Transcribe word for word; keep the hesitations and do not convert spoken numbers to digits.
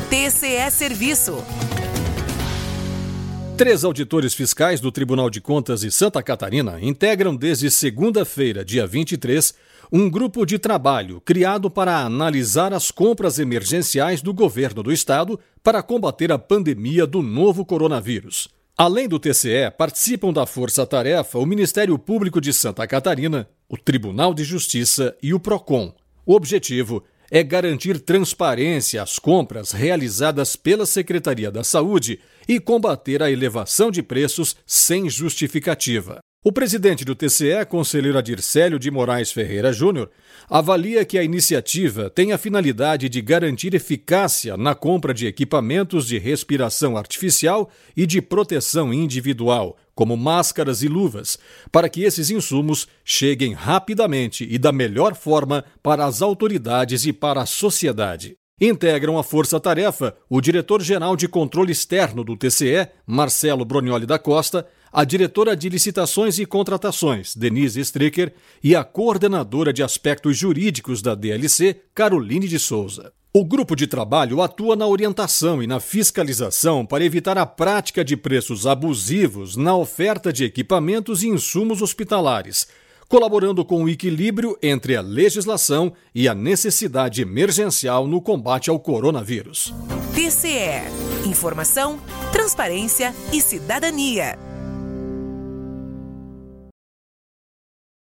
T C E Serviço. Três auditores fiscais do Tribunal de Contas de Santa Catarina integram desde segunda-feira, dia vinte e três, um grupo de trabalho criado para analisar as compras emergenciais do governo do estado para combater a pandemia do novo coronavírus. Além do T C E, participam da força-tarefa o Ministério Público de Santa Catarina, o Tribunal de Justiça e o PROCON. O objetivo é garantir transparência às compras realizadas pela Secretaria da Saúde e combater a elevação de preços sem justificativa. O presidente do T C E, conselheiro Adircélio de Moraes Ferreira Júnior, avalia que a iniciativa tem a finalidade de garantir eficácia na compra de equipamentos de respiração artificial e de proteção individual, como máscaras e luvas, para que esses insumos cheguem rapidamente e da melhor forma para as autoridades e para a sociedade. Integram a força-tarefa o diretor-geral de controle externo do T C E, Marcelo Bronioli da Costa, a diretora de licitações e contratações, Denise Stricker, e a coordenadora de aspectos jurídicos da D L C, Caroline de Souza. O grupo de trabalho atua na orientação e na fiscalização para evitar a prática de preços abusivos na oferta de equipamentos e insumos hospitalares, colaborando com o equilíbrio entre a legislação e a necessidade emergencial no combate ao coronavírus. T C E. Informação, transparência e cidadania.